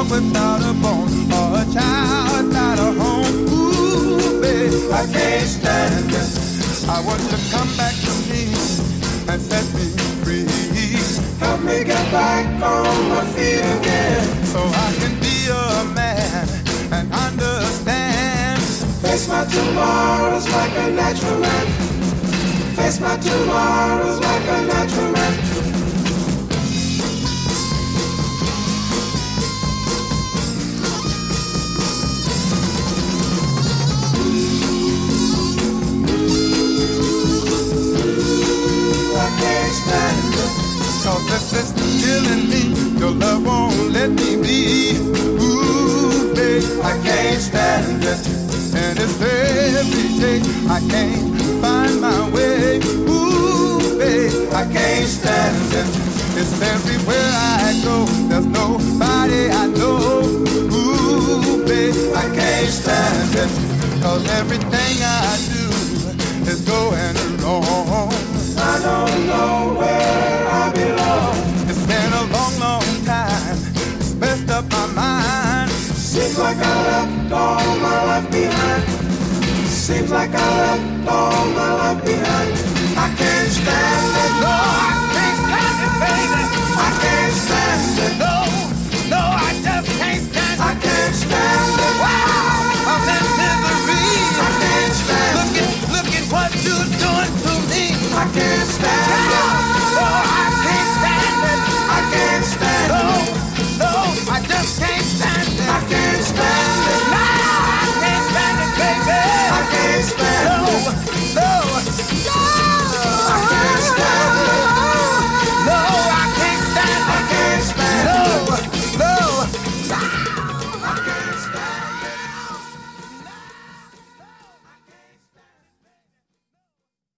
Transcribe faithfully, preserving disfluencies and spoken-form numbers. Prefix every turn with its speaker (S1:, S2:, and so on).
S1: without a bone, or a child without a home. Ooh, babe, I can't stand it. I want you to come back to me and set me free. Help me get back on my feet again, so I can be a man and understand. Face my tomorrows like a natural man. Face my tomorrows like a natural man. I can't stand it, 'cause this is killing me. Your love won't let me be. Ooh, babe, I can't stand it. And it's every day I can't find my way. Ooh, babe, I can't stand it. It's everywhere I go. There's nobody I know. Ooh, babe, I can't stand it. 'Cause everything I do is going wrong. I don't know where I belong. It's been a long, long time. It's messed up my mind. Seems like I left all my life behind. Seems like I left all my life behind. I can't stand it. No, I can't stand it, baby. I can't stand it. No, no, I just can't stand it. I can't stand it. Wow, I'm in misery. I can't stand it. Look at, look at what you're doing to me. I can't stand it.